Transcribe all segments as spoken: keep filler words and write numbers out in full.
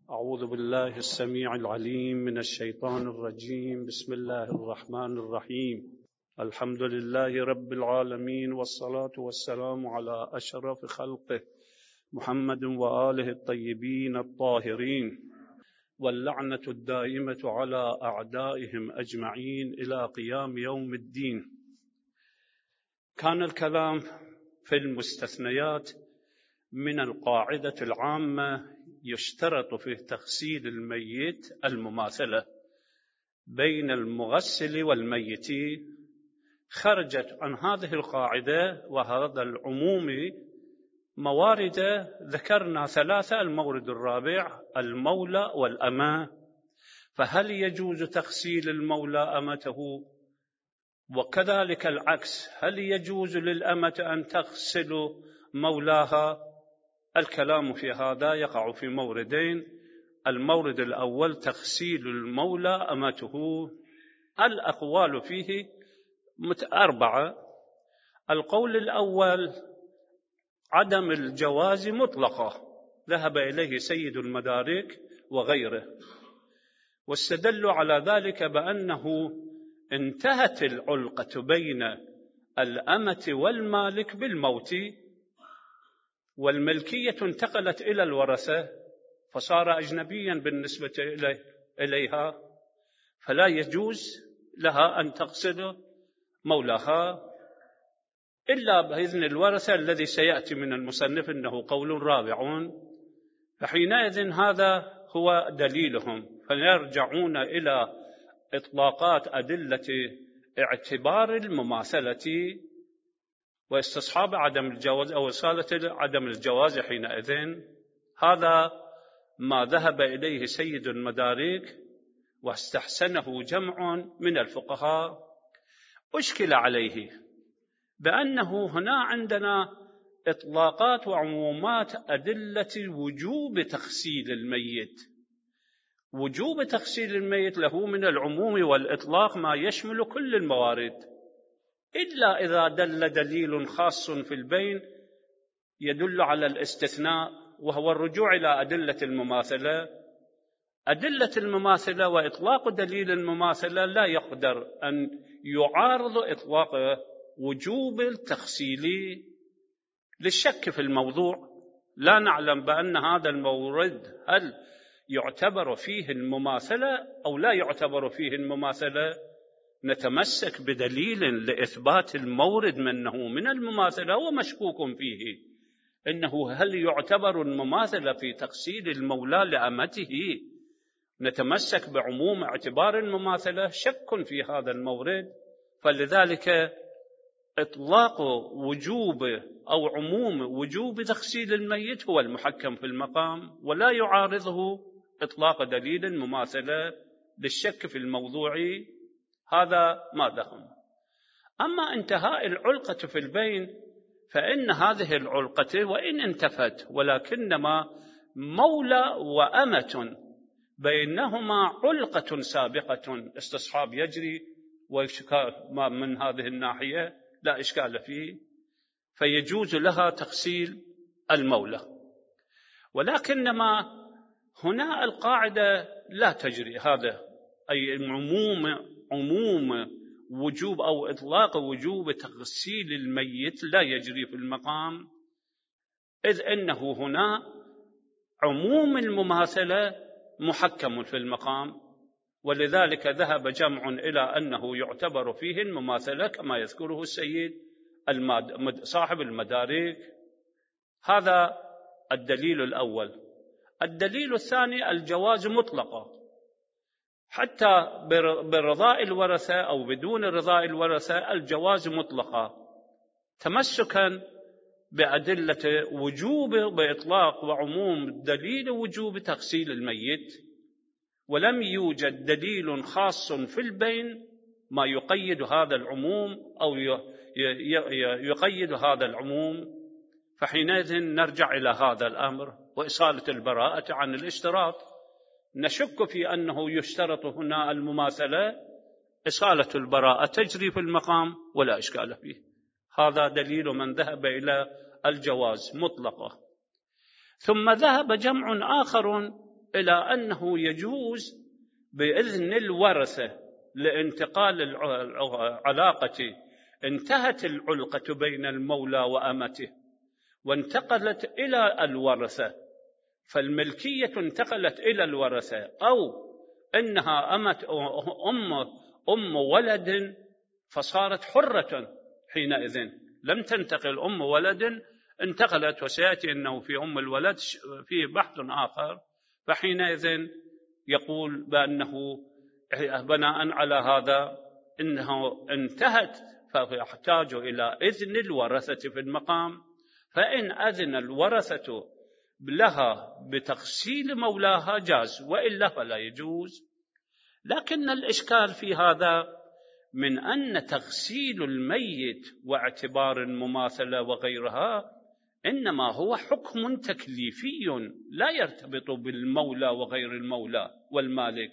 أعوذ بالله السميع العليم من الشيطان الرجيم. بسم الله الرحمن الرحيم. الحمد لله رب العالمين، والصلاة والسلام على أشرف خلقه محمد وآله الطيبين الطاهرين، واللعنة الدائمة على أعدائهم أجمعين إلى قيام يوم الدين. كان الكلام في المستثنيات من القاعدة العامة يشترط في تغسيل الميت المماثلة بين المغسل والميت. خرجت عن هذه القاعدة وهذا العموم موارد، ذكرنا ثلاثة: المورد الرابع المولى والأمة. فهل يجوز تغسيل المولى أمته؟ وكذلك العكس، هل يجوز للأمة أن تغسل مولاها؟ الكلام في هذا يقع في موردين: المورد الأول تغسيل المولى أمته. الأقوال فيه أربعة. القول الأول عدم الجواز مطلقة، ذهب إليه سيد المدارك وغيره، واستدلوا على ذلك بأنه انتهت العلقة بين الأمة والمالك بالموت، والملكية انتقلت إلى الورثة، فصار أجنبيا بالنسبة إليها، فلا يجوز لها أن تغسل مولاها إلا بإذن الورثة الذي سيأتي من المصنف إنه قول رابع. فحينئذ هذا هو دليلهم، فيرجعون إلى إطلاقات أدلة اعتبار المماثلة واستصحاب عدم الجواز أو إصالة عدم الجواز حينئذ. هذا ما ذهب إليه سيد المدارك واستحسنه جمع من الفقهاء. أشكل عليه بأنه هنا عندنا إطلاقات وعمومات أدلة وجوب تغسيل الميت. وجوب تغسيل الميت له من العموم والإطلاق ما يشمل كل الموارد، إلا إذا دل دليل خاص في البين يدل على الاستثناء، وهو الرجوع إلى أدلة المماثلة. أدلة المماثلة وإطلاق دليل المماثلة لا يقدر أن يعارض إطلاق وجوب التغسيل للشك في الموضوع. لا نعلم بأن هذا المورد هل يعتبر فيه المماثلة أو لا يعتبر فيه المماثلة. نتمسك بدليل لإثبات المورد منه من المماثلة ومشكوك فيه، إنه هل يعتبر المماثلة في تغسيل المولى لأمته. نتمسك بعموم اعتبار المماثلة، شك في هذا المورد، فلذلك إطلاق وجوب أو عموم وجوب تغسيل الميت هو المحكم في المقام، ولا يعارضه إطلاق دليل المماثلة للشك في الموضوع. هذا ما دهم. أما انتهاء العلقة في البين فإن هذه العلقة وإن انتفت، ولكنما مولى وأمة بينهما علقة سابقة، استصحاب يجري، وإشكال ما من هذه الناحية لا إشكال فيه، فيجوز لها تغسيل المولى. ولكنما هنا القاعدة لا تجري هذا، أي عموم عموم وجوب أو إطلاق وجوب تغسيل الميت لا يجري في المقام، إذ إنه هنا عموم المماثلة محكم في المقام، ولذلك ذهب جمع إلى أنه يعتبر فيه المماثلة كما يذكره السيد صاحب المدارك. هذا الدليل الأول. الدليل الثاني الجواز مطلقا، حتى برضاء الورثة أو بدون رضاء الورثة الجواز مطلقا، تمسكا بأدلة وجوب بإطلاق وعموم دليل وجوب تغسيل الميت، ولم يوجد دليل خاص في البين ما يقيد هذا العموم أو يقيد هذا العموم. فحينئذ نرجع إلى هذا الأمر وإصالة البراءة عن الاشتراط. نشك في أنه يشترط هنا المماثلة، إصالة البراءة تجري في المقام ولا إشكال فيه. هذا دليل من ذهب إلى الجواز مطلقة. ثم ذهب جمع آخر إلى أنه يجوز بإذن الورثة لانتقال العلاقة. انتهت العلقة بين المولى وأمته وانتقلت إلى الورثة، فالملكية انتقلت إلى الورثة، أو إنها أمت أم أم ولد فصارت حرة، حينئذ لم تنتقل أم ولد، انتقلت، وسيأتي أنه في أم الولد فيه بحث آخر، فحينئذ يقول بأنه بناء على هذا إنه انتهت، فيحتاج إلى إذن الورثة في المقام، فإن أذن الورثة لها بتغسيل مولاها جاز، وإلا فلا يجوز. لكن الإشكال في هذا من أن تغسيل الميت واعتبار المماثلة وغيرها إنما هو حكم تكليفي لا يرتبط بالمولى وغير المولى والمالك.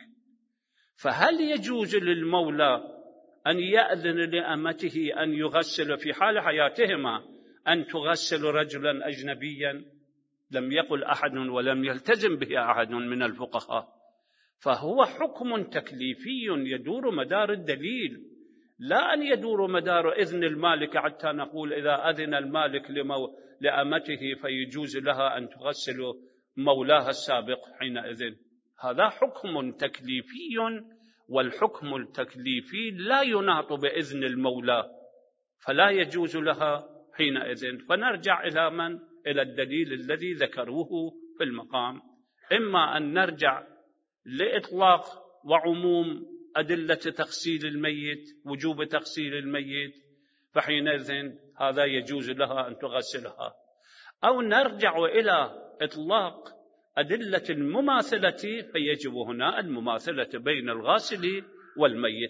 فهل يجوز للمولى أن يأذن لأمته أن يغسل في حال حياتهما أن تغسل رجلا أجنبيا؟ لم يقل أحد ولم يلتزم به أحد من الفقهاء، فهو حكم تكليفي يدور مدار الدليل، لا أن يدور مدار إذن المالك حتى نقول إذا أذن المالك لمو... لأمته فيجوز لها أن تغسل مولاها السابق حينئذ. هذا حكم تكليفي، والحكم التكليفي لا يناط بإذن المولى، فلا يجوز لها حينئذ. فنرجع إلى من؟ إلى الدليل الذي ذكروه في المقام، إما أن نرجع لإطلاق وعموم أدلة تغسيل الميت، وجوب تغسيل الميت، فحينئذ هذا يجوز لها أن تغسلها، أو نرجع إلى إطلاق أدلة المماثلة، فيجب هنا المماثلة بين الغاسل والميت،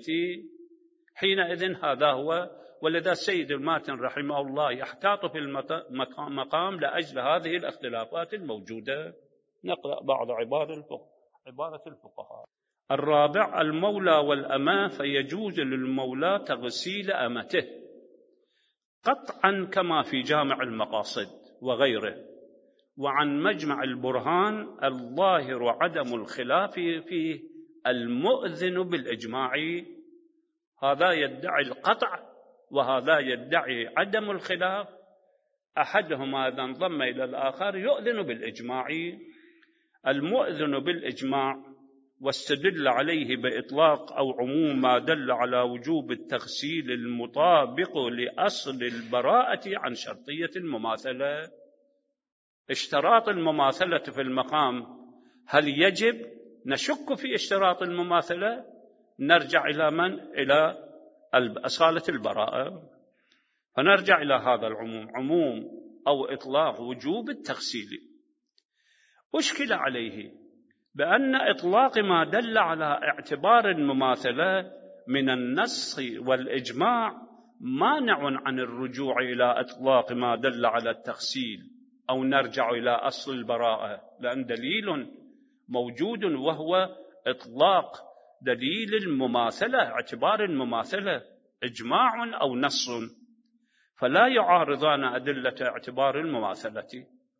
حينئذ هذا هو. ولذا السيد الماتن رحمه الله يحتاط في المقام لأجل هذه الاختلافات الموجودة. نقرأ بعض عبارة الفقهاء. الرابع: المولى والأمة، فيجوز للمولى تغسيل أمته قطعا كما في جامع المقاصد وغيره، وعن مجمع البرهان الظاهر عدم الخلاف فيه المؤذن بالإجماع. هذا يدعي القطع وهذا يدعي عدم الخلاف، أحدهما إذا انضم إلى الآخر يؤذن بالإجماع. المؤذن بالإجماع واستدل عليه بإطلاق أو عموم ما دل على وجوب التغسيل المطابق لأصل البراءة عن شرطية المماثلة. اشتراط المماثلة في المقام هل يجب؟ نشك في اشتراط المماثلة، نرجع إلى من؟ إلى أصالة البراءة، فنرجع إلى هذا العموم، عموم أو إطلاق وجوب التغسيل. أشكل عليه بأن إطلاق ما دل على اعتبار المماثلة من النص والإجماع مانع عن الرجوع إلى إطلاق ما دل على التغسيل، أو نرجع إلى أصل البراءة، لأن دليل موجود وهو إطلاق دليل المماثلة، اعتبار المماثلة إجماع أو نص، فلا يعارضان أدلة اعتبار المماثلة.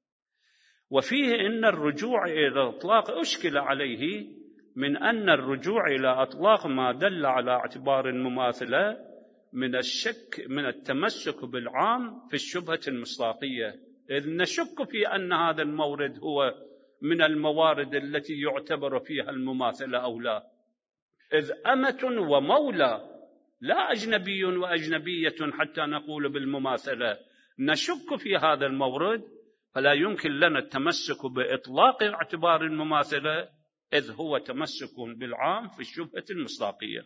وفيه إن الرجوع إلى إطلاق أشكل عليه من أن الرجوع إلى إطلاق ما دل على اعتبار المماثلة من الشك من التمسك بالعام في الشبهة المصداقية، إذ نشك في أن هذا المورد هو من الموارد التي يعتبر فيها المماثلة أو لا، إذ أمة ومولى لا أجنبي وأجنبية حتى نقول بالمماثلة، نشك في هذا المورد، فلا يمكن لنا التمسك بإطلاق اعتبار المماثلة، إذ هو تمسك بالعام في الشبهة المصداقية.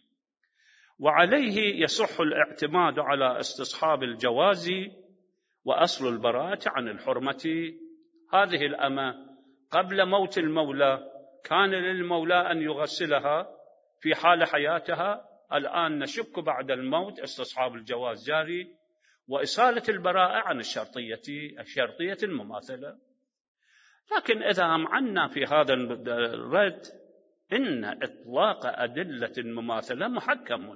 وعليه يصح الاعتماد على استصحاب الجواز وأصل البراءة عن الحرمة. هذه الأمة قبل موت المولى كان للمولى أن يغسلها في حال حياتها، الآن نشك بعد الموت استصحاب الجواز جاري، وإصالة البراءة عن الشرطية الشرطية المماثلة. لكن إذا أمعنا في هذا الرد إن إطلاق أدلة المماثلة محكم،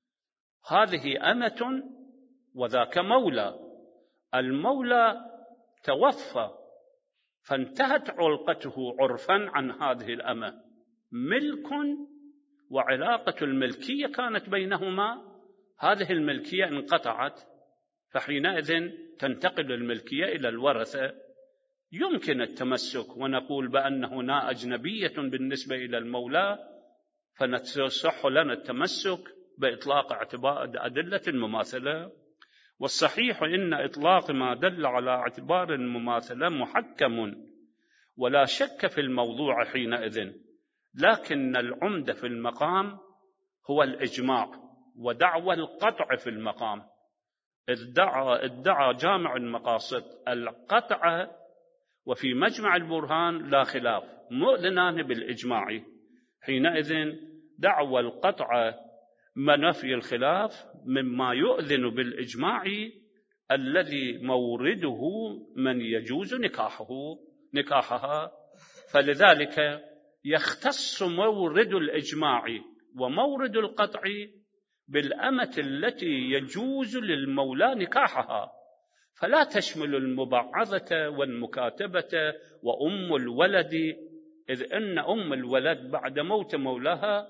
هذه أمة وذاك مولى، المولى توفى فانتهت علقته عرفا عن هذه الأمة، ملك وعلاقة الملكية كانت بينهما، هذه الملكية انقطعت، فحينئذ تنتقل الملكية إلى الورثة. يمكن التمسك ونقول بأن هنا أجنبية بالنسبة إلى المولى، فنصح لنا التمسك بإطلاق اعتبار أدلة المماثلة. والصحيح إن إطلاق ما دل على اعتبار المماثلة محكم ولا شك في الموضوع حينئذ، لكن العمدة في المقام هو الإجماع ودعوى القطع في المقام. ادعى, ادعى جامع المقاصد القطع، وفي مجمع البرهان لا خلاف، مؤذنان بالإجماع. حينئذ دعوى القطع منفي الخلاف مما يؤذن بالإجماع الذي مورده من يجوز نكاحه نكاحها. فلذلك يختص مورد الإجماع ومورد القطع بالأمة التي يجوز للمولى نكاحها، فلا تشمل المبعضة والمكاتبة وأم الولد، إذ أن أم الولد بعد موت مولاها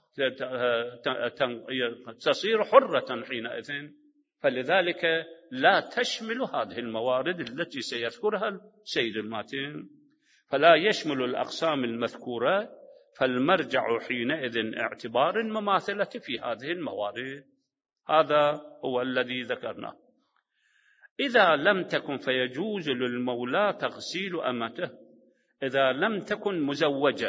تصير حرة حينئذ، فلذلك لا تشمل هذه الموارد التي سيذكرها السيد الماتين، فلا يشمل الأقسام المذكورة، فالمرجع حينئذ اعتبار المماثلة في هذه الموارد. هذا هو الذي ذكرناه. إذا لم تكن فيجوز للمولى تغسيل أمته إذا لم تكن مزوجة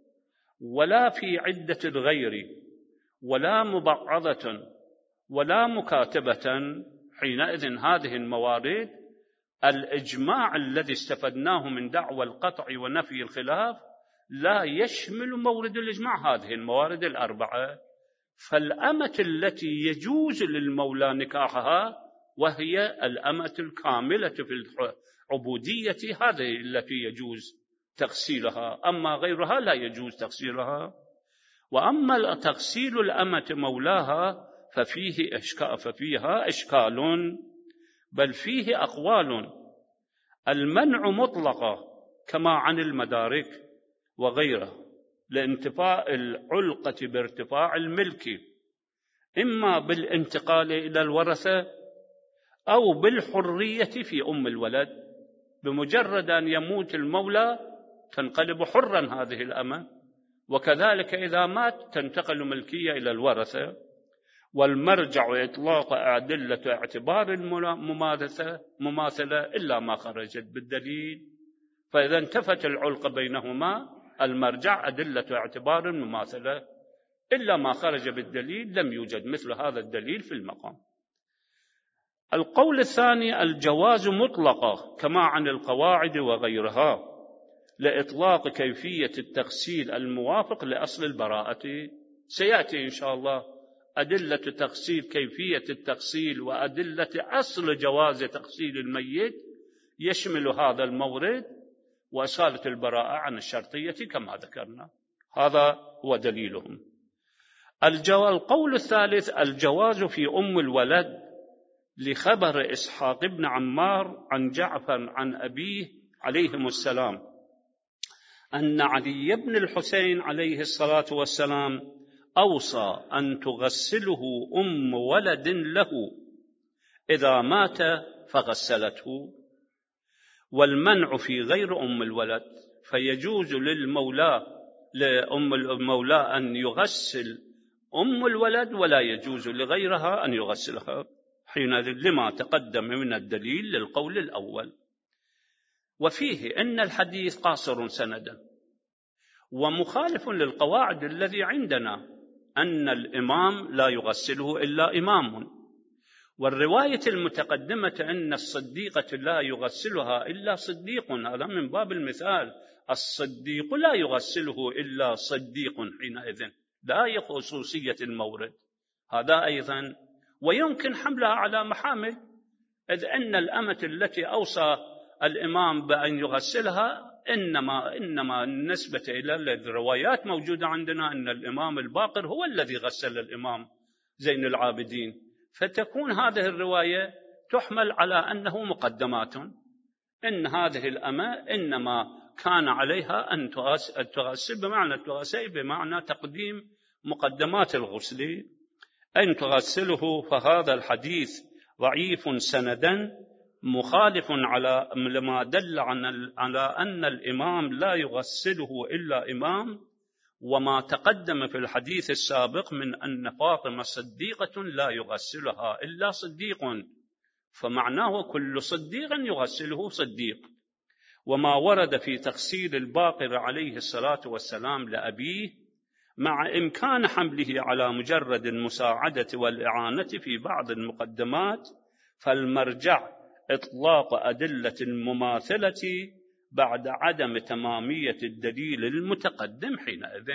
ولا في عدة الغير ولا مبعضة ولا مكاتبة، حينئذ هذه الموارد الإجماع الذي استفدناه من دعوى القطع ونفي الخلاف لا يشمل مورد الإجماع هذه الموارد الأربعة. فالأمة التي يجوز للمولى نكاحها وهي الأمة الكاملة في العبودية، هذه التي يجوز تغسيلها، أما غيرها لا يجوز تغسيلها. وأما تغسيل الأمة مولاها ففيه إشكال ففيها إشكال، بل فيه أقوال. المنع مطلقة كما عن المدارك وغيره لانتفاء العلقة بارتفاع الملك، إما بالانتقال إلى الورثة أو بالحرية في أم الولد، بمجرد أن يموت المولى تنقلب حرا هذه الأمة، وكذلك إذا مات تنتقل ملكية إلى الورثة. والمرجع إطلاق أدلة اعتبار المماثلة مماثلة إلا ما خرجت بالدليل، فإذا انتفت العلقة بينهما المرجع أدلة اعتبار المماثلة إلا ما خرج بالدليل، لم يوجد مثل هذا الدليل في المقام. القول الثاني الجواز مطلقة كما عن القواعد وغيرها لإطلاق كيفية التغسيل الموافق لأصل البراءة. سيأتي إن شاء الله أدلة تغسيل، كيفية التغسيل وأدلة أصل جواز تغسيل الميت يشمل هذا المورد وإصالة البراءة عن الشرطية كما ذكرنا. هذا هو دليلهم. القول الثالث الجواز في أم الولد لخبر إسحاق بن عمار عن جعفر عن أبيه عليهم السلام أن علي بن الحسين عليه الصلاة والسلام أوصى أن تغسله أم ولد له إذا مات فغسلته. والمنع في غير أم الولد، فيجوز للمولى لأم المولى أن يغسل أم الولد ولا يجوز لغيرها أن يغسلها، حينئذ لما تقدم من الدليل للقول الأول. وفيه أن الحديث قاصر سندا ومخالف للقواعد الذي عندنا أن الإمام لا يغسله إلا إمام، والرواية المتقدمة أن الصديقة لا يغسلها إلا صديق، هذا من باب المثال، الصديق لا يغسله إلا صديق، حينئذ لا خصوصية المورد هذا أيضا. ويمكن حملها على محامل، إذ أن الأمة التي أوصى الإمام بأن يغسلها إنما إنما النسبة إلى الروايات موجودة عندنا أن الإمام الباقر هو الذي غسل الإمام زين العابدين، فتكون هذه الرواية تحمل على أنه مقدمات، إن هذه الأمة إنما كان عليها أن تغسل، بمعنى تغسل بمعنى تقديم مقدمات الغسل، أن تغسله. فهذا الحديث ضعيف سندا مخالف على لما دل على أن الإمام لا يغسله إلا إمام، وما تقدم في الحديث السابق من أن فاطمة صديقة لا يغسلها إلا صديق، فمعناه كل صديق يغسله صديق. وما ورد في تغسيل الباقر عليه الصلاة والسلام لأبيه مع إمكان حمله على مجرد المساعدة والإعانة في بعض المقدمات، فالمرجع إطلاق أدلة المماثلة بعد عدم تمامية الدليل المتقدم حينئذ.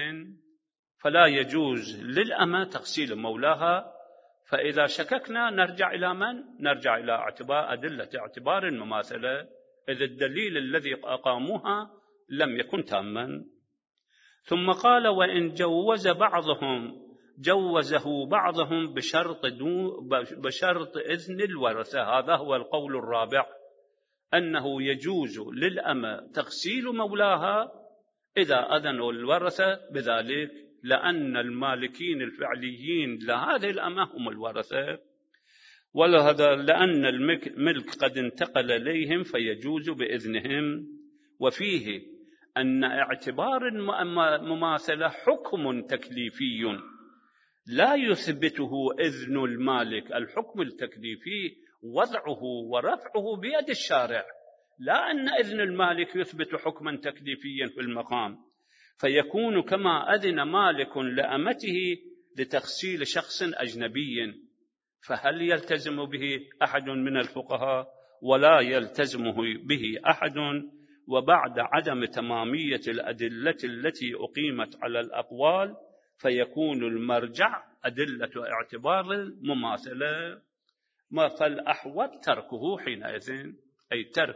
فلا يجوز للأمة تغسيل مولاها. فإذا شككنا نرجع إلى من؟ نرجع إلى اعتبار أدلة اعتبار المماثلة، إذ الدليل الذي أقاموها لم يكن تاما. ثم قال: وإن جوز بعضهم جوزه بعضهم بشرط, بشرط إذن الورثة. هذا هو القول الرابع، أنه يجوز للأمة تغسيل مولاها إذا أذنوا الورثة بذلك، لأن المالكين الفعليين لهذه الأمة هم الورثة، ولهذا لأن الملك قد انتقل إليهم فيجوز بإذنهم. وفيه أن اعتبار المماثلة حكم تكليفي لا يثبته إذن المالك. الحكم التكليفي وضعه ورفعه بيد الشارع، لا أن إذن المالك يثبت حكما تكليفيا في المقام، فيكون كما أذن مالك لأمته لتغسيل شخص أجنبي، فهل يلتزم به أحد من الفقهاء؟ ولا يلتزم به أحد. وبعد عدم تمامية الأدلة التي أقيمت على الأقوال فيكون المرجع أدلة اعتبار المماثلة، ما فالأحوط تركه حينئذ، أي ترك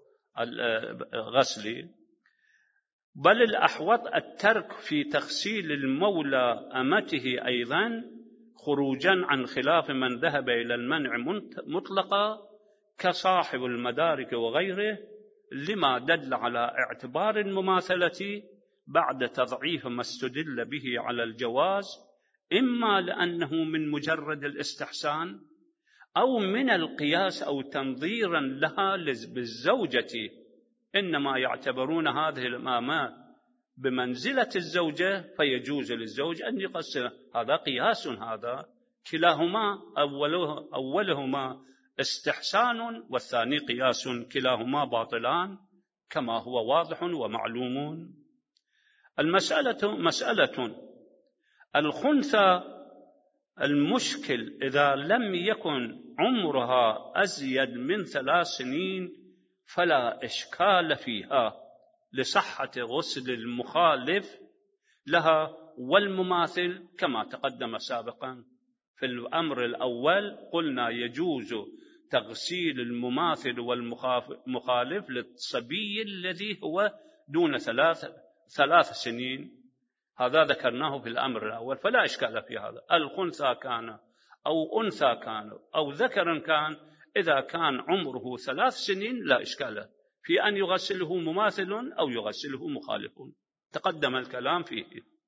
الغسل. بل الأحوط الترك في تغسيل المولى أمته أيضا، خروجا عن خلاف من ذهب إلى المنع مطلقا كصاحب المدارك وغيره، لما دل على اعتبار المماثلة بعد تضعيف ما استدل به على الجواز، إما لأنه من مجرد الاستحسان أو من القياس أو تنظيرا لها بالزوجة، إنما يعتبرون هذه الأمامات بمنزلة الزوجة فيجوز للزوج أن يغسل. هذا قياس، هذا كلاهما أوله أولهما استحسان والثاني قياس، كلاهما باطلان كما هو واضح ومعلوم. المسألة مسألة الخنثى المشكل إذا لم يكن عمرها أزيد من ثلاث سنين فلا إشكال فيها لصحة غسل المخالف لها والمماثل كما تقدم سابقا. في الأمر الأول قلنا يجوز تغسيل المماثل والمخالف للصبي الذي هو دون ثلاث ثلاث سنين، هذا ذكرناه في الأمر الأول فلا إشكال في هذا. الخنثى كان أو أنثى كان أو ذكر كان، إذا كان عمره ثلاث سنين لا إشكال في أن يغسله مماثل أو يغسله مخالف، تقدم الكلام فيه.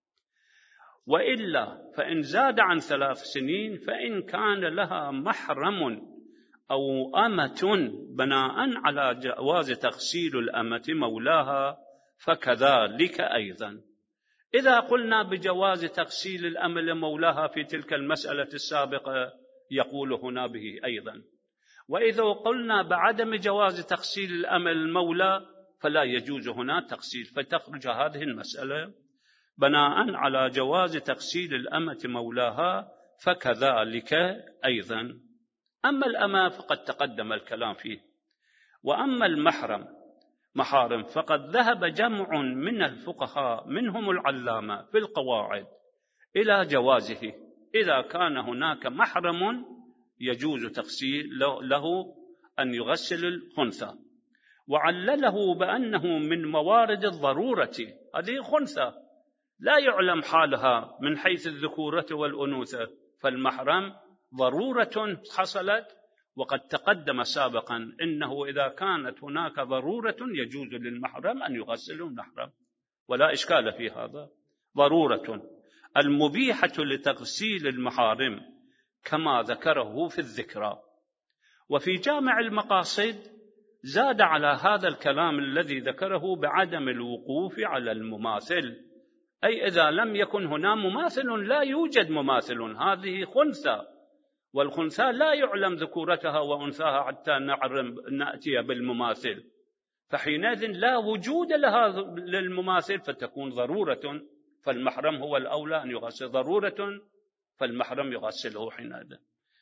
وإلا فإن زاد عن ثلاث سنين فإن كان لها محرم أو أمة بناء على جواز تغسيل الأمة مولاها فكذلك أيضا. إذا قلنا بجواز تغسيل الأمة لمولاها في تلك المسألة السابقة يقول هنا به أيضا. وإذا قلنا بعدم جواز تغسيل الأمة المولى فلا يجوز هنا تغسيل، فتخرج هذه المسألة بناء على جواز تغسيل الأمة مولاها فكذلك أيضا. أما الأمة فقد تقدم الكلام فيه. وأما المحرم محارم فقد ذهب جمع من الفقهاء منهم العلامة في القواعد إلى جوازه إذا كان هناك محرم يجوز تغسيل له أن يغسل الخنثى، وعلله بأنه من موارد الضرورة. هذه خنثى لا يعلم حالها من حيث الذكورة والأنوثة، فالمحرم ضرورة حصلت وقد تقدم سابقا إنه إذا كانت هناك ضرورة يجوز للمحرم أن يغسله المحرم، ولا إشكال في هذا. ضرورة المبيحة لتغسيل المحارم كما ذكره في الذكرى. وفي جامع المقاصد زاد على هذا الكلام الذي ذكره بعدم الوقوف على المماثل، أي إذا لم يكن هنا مماثل لا يوجد مماثل، هذه خنثى، والخنثى لا يعلم ذكورتها وأنثاها حتى نأتي بالمماثل، فحينئذ لا وجود لها للمماثل فتكون ضرورة، فالمحرم هو الأولى أن يغسل، ضرورة فالمحرم يغسله حينئذ.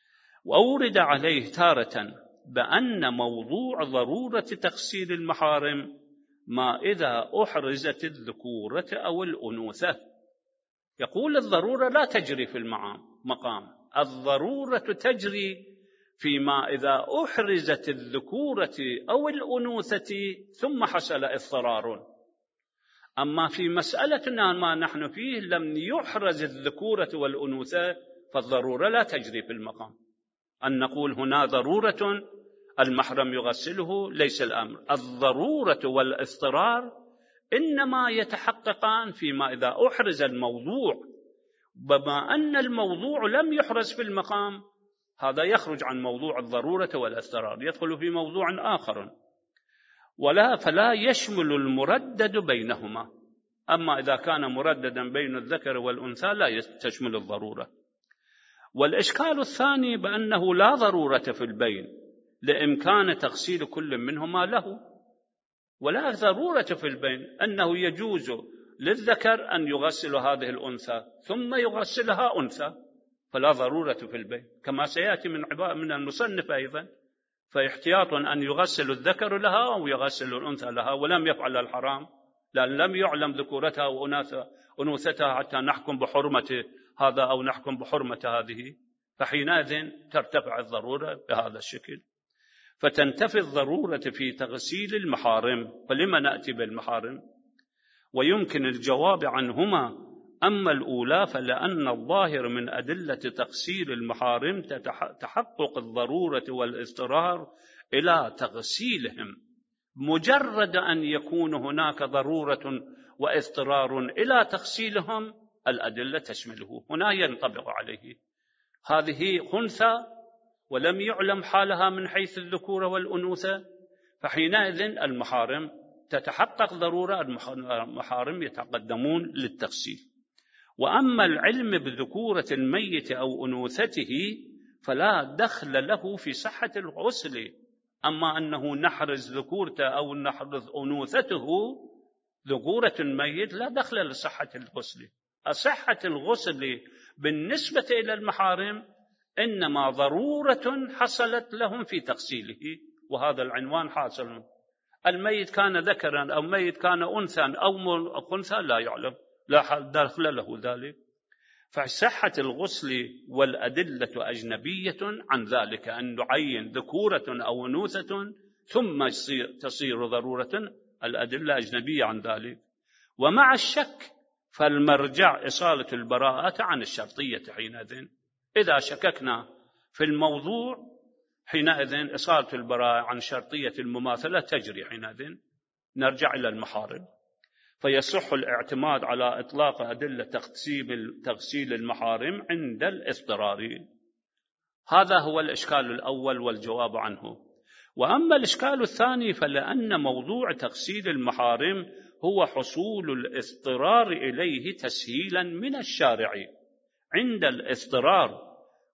وأورد عليه تارة بأن موضوع ضرورة تغسيل المحارم ما إذا أحرزت الذكورة أو الأنوثة. يقول الضرورة لا تجري في المقام، الضرورة تجري فيما إذا أحرزت الذكورة أو الأنوثة ثم حصل اضطرار. أما في مسألتنا ما نحن فيه لم يحرز الذكورة والأنوثة فالضرورة لا تجري في المقام. أن نقول هنا ضرورة المحرم يغسله ليس الأمر، الضرورة والاضطرار إنما يتحققان فيما إذا أحرز الموضوع، بما أن الموضوع لم يحرز في المقام هذا يخرج عن موضوع الضرورة والاضطرار، يدخل في موضوع آخر، ولا فلا يشمل المردد بينهما. أما إذا كان مرددا بين الذكر والأنثى لا تشمل الضرورة. والإشكال الثاني بأنه لا ضرورة في البين لإمكان تغسيل كل منهما له، ولا ضرورة في البين أنه يجوز للذكر أن يغسل هذه الأنثى ثم يغسلها أنثى، فلا ضرورة في البين كما سيأتي من من المصنف أيضا. فاحتياط أن يغسل الذكر لها أو يغسل الأنثى لها، ولم يفعل الحرام لأن لم يعلم ذكورتها وأنوثتها حتى نحكم بحرمة هذا أو نحكم بحرمة هذه، فحينئذ ترتفع الضرورة بهذا الشكل، فتنتفي الضرورة في تغسيل المحارم. فلما نأتي بالمحارم؟ ويمكن الجواب عنهما. أما الأولى فلأن الظاهر من أدلة تغسيل المحارم تحقق الضرورة والاضطرار إلى تغسيلهم، مجرد أن يكون هناك ضرورة واضطرار إلى تغسيلهم الأدلة تشمله، هنا ينطبق عليه. هذه خنثى ولم يعلم حالها من حيث الذكورة والأنوثة، فحينئذ المحارم تتحقق ضرورة، المحارم يتقدمون للتغسيل. وأما العلم بذكورة الميت أو أنوثته فلا دخل له في صحة الغسل. أما أنه نحرز ذكورته أو نحرز أنوثته، ذكورة الميت لا دخل لصحة الغسل. صحة الغسل بالنسبة إلى المحارم إنما ضرورة حصلت لهم في تغسيله، وهذا العنوان حاصل. الميت كان ذكرا أو ميت كان أنثى أو خنثى لا يعلم، لا دخل له ذلك. فصحة الغسل والأدلة أجنبية عن ذلك، أن نعين ذكورة أو أنوثة ثم تصير ضرورة، الأدلة أجنبية عن ذلك. ومع الشك فالمرجع إصالة البراءة عن الشرطية حينئذ. إذا شككنا في الموضوع حينئذ إصالة البراءة عن شرطية المماثلة تجري، حينئذ نرجع إلى المحارم. فيصح الاعتماد على إطلاق أدلة تغسيل المحارم عند الاضطرار. هذا هو الإشكال الأول والجواب عنه. وأما الإشكال الثاني فلأن موضوع تغسيل المحارم هو حصول الاضطرار إليه تسهيلا من الشارع عند الاضطرار،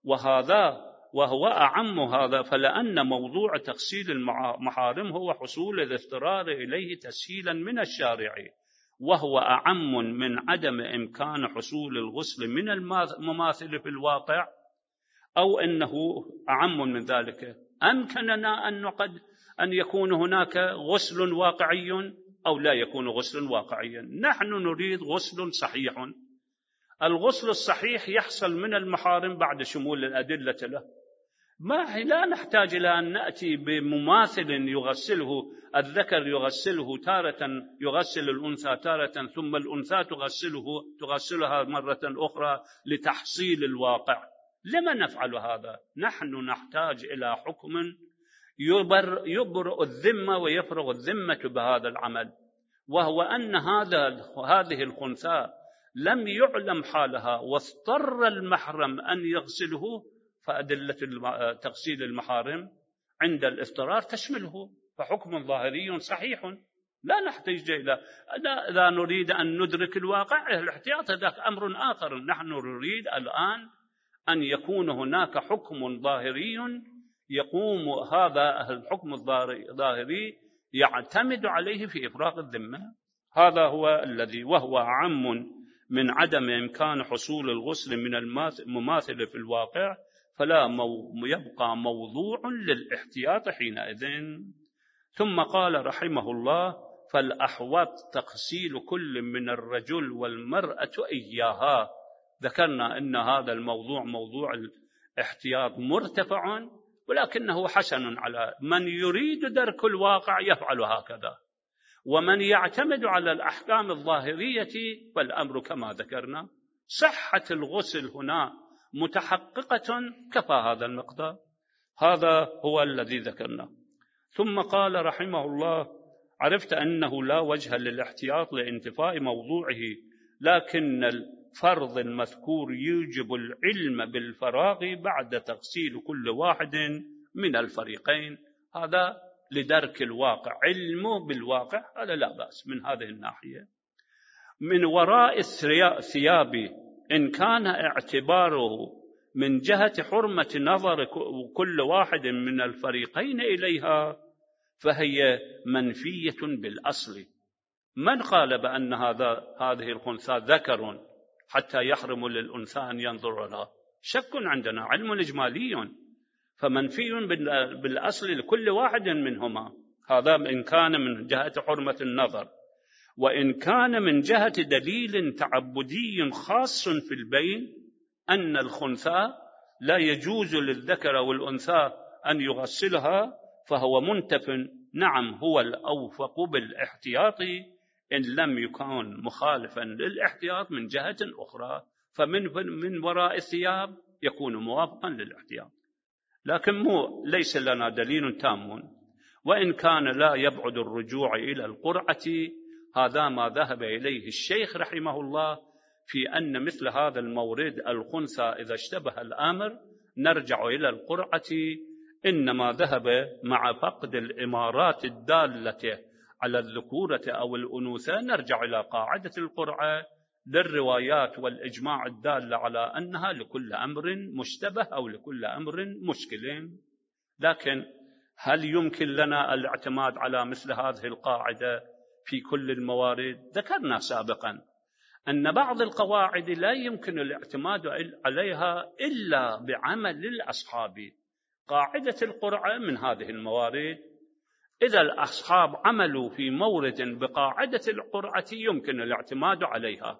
وهذا وهو أعم هذا، فلأن موضوع تغسيل المحارم هو حصول الاضطرار إليه تسهيلا من الشارع، وهو أعم من عدم إمكان حصول الغسل من المماثل في الواقع، أو أنه أعم من ذلك. أمكننا أن نقد أن يكون هناك غسل واقعي أو لا يكون غسل واقعيا. نحن نريد غسل صحيح. الغسل الصحيح يحصل من المحارم بعد شمول الأدلة له. ما لا نحتاج إلى أن نأتي بمماثل يغسله، الذكر يغسله تارة، يغسل الأنثى تارة، ثم الأنثى تغسله تغسلها مرة أخرى لتحصيل الواقع. لما نفعل هذا؟ نحن نحتاج إلى حكم يبر يبرئ الذمة ويفرغ الذمة بهذا العمل، وهو أن هذا هذه الخنثى لم يعلم حالها واضطر المحرم أن يغسله، فأدلة تغسيل المحارم عند الاضطرار تشمله، فحكم ظاهري صحيح لا نحتاج إلى لا, لا نريد أن ندرك الواقع. الاحتياط هذا أمر آخر. نحن نريد الآن أن يكون هناك حكم ظاهري يقوم هذا الحكم الظاهري يعتمد عليه في إفراغ الذمة. هذا هو الذي وهو عام من عدم إمكان حصول الغسل من المماثل في الواقع، فلا مو يبقى موضوع للاحتياط حينئذ. ثم قال رحمه الله: فالأحوط تغسيل كل من الرجل والمرأة إياها. ذكرنا أن هذا الموضوع موضوع الاحتياط مرتفع، ولكنه حسن على من يريد درك الواقع يفعل هكذا، ومن يعتمد على الأحكام الظاهرية فالأمر كما ذكرنا صحة الغسل هنا متحققة، كفى هذا المقدار. هذا هو الذي ذكرنا. ثم قال رحمه الله: عرفت أنه لا وجه للاحتياط لانتفاء موضوعه، لكن الفرض المذكور يوجب العلم بالفراغ بعد تغسيل كل واحد من الفريقين. هذا لدرك الواقع، علمه بالواقع، هذا لا بأس من هذه الناحية. من وراء الثياب إن كان اعتباره من جهة حرمة نظر كل واحد من الفريقين إليها فهي منفية بالأصل. من قال بأن هذا هذه الخنثى ذكر حتى يحرم للأنثى أن ينظر لها؟ شك عندنا، علم إجمالي، فمنفي بالأصل لكل واحد منهما. هذا إن كان من جهة حرمة النظر. وإن كان من جهة دليل تعبدي خاص في البين أن الخنثى لا يجوز للذكر والأنثى أن يغسلها فهو منتف. نعم، هو الأوفق بالاحتياط إن لم يكن مخالفا للاحتياط من جهة أخرى، فمن من وراء الثياب يكون موافقا للاحتياط، لكن مو ليس لنا دليل تام. وإن كان لا يبعد الرجوع إلى القرعة، هذا ما ذهب إليه الشيخ رحمه الله في أن مثل هذا المورد الخنثى إذا اشتبه الأمر نرجع إلى القرعة. إنما ذهب مع فقد الإمارات الدالة على الذكورة أو الأنوثة نرجع إلى قاعدة القرعة للروايات والإجماع الدالة على أنها لكل أمر مشتبه أو لكل أمر مشكل. لكن هل يمكن لنا الاعتماد على مثل هذه القاعدة في كل الموارد؟ ذكرنا سابقا أن بعض القواعد لا يمكن الاعتماد عليها إلا بعمل الأصحاب. قاعدة القرعة من هذه الموارد، إذا الأصحاب عملوا في مورد بقاعدة القرعة يمكن الاعتماد عليها.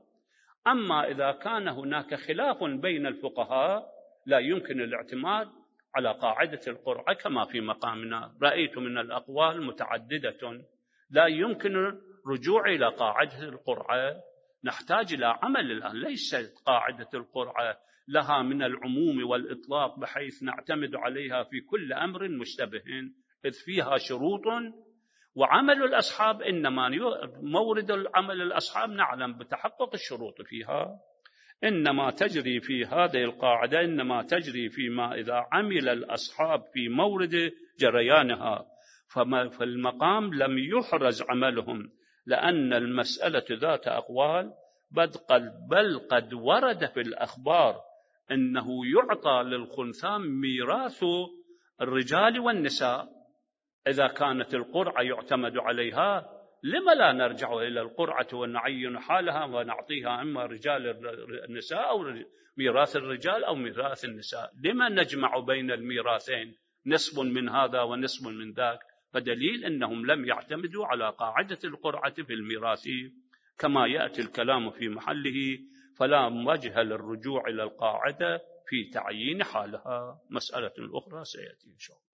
أما إذا كان هناك خلاف بين الفقهاء لا يمكن الاعتماد على قاعدة القرعة كما في مقامنا. رأيت من الأقوال متعددة، لا يمكن الرجوع إلى قاعدة القرعة، نحتاج إلى عمل الآن. ليست قاعدة القرعة لها من العموم والإطلاق بحيث نعتمد عليها في كل أمر مشتبه، إذ فيها شروط، وعمل الأصحاب إنما مورد العمل الأصحاب نعلم بتحقق الشروط فيها. إنما تجري في هذه القاعدة إنما تجري فيما إذا عمل الأصحاب في مورد جريانها، فما في المقام لم يحرز عملهم، لأن المسألة ذات أقوال، بل قد ورد في الأخبار أنه يعطى للخنثى ميراث الرجال والنساء. إذا كانت القرعة يعتمد عليها، لما لا نرجع إلى القرعة ونعين حالها ونعطيها إما رجال النساء أو ميراث الرجال أو ميراث النساء؟ لما نجمع بين الميراثين، نصف من هذا ونصف من ذاك؟ فدليل أنهم لم يعتمدوا على قاعدة القرعة في الميراث كما يأتي الكلام في محله، فلا وجه للرجوع إلى القاعدة في تعيين حالها. مسألة أخرى سيأتي إن شاء الله.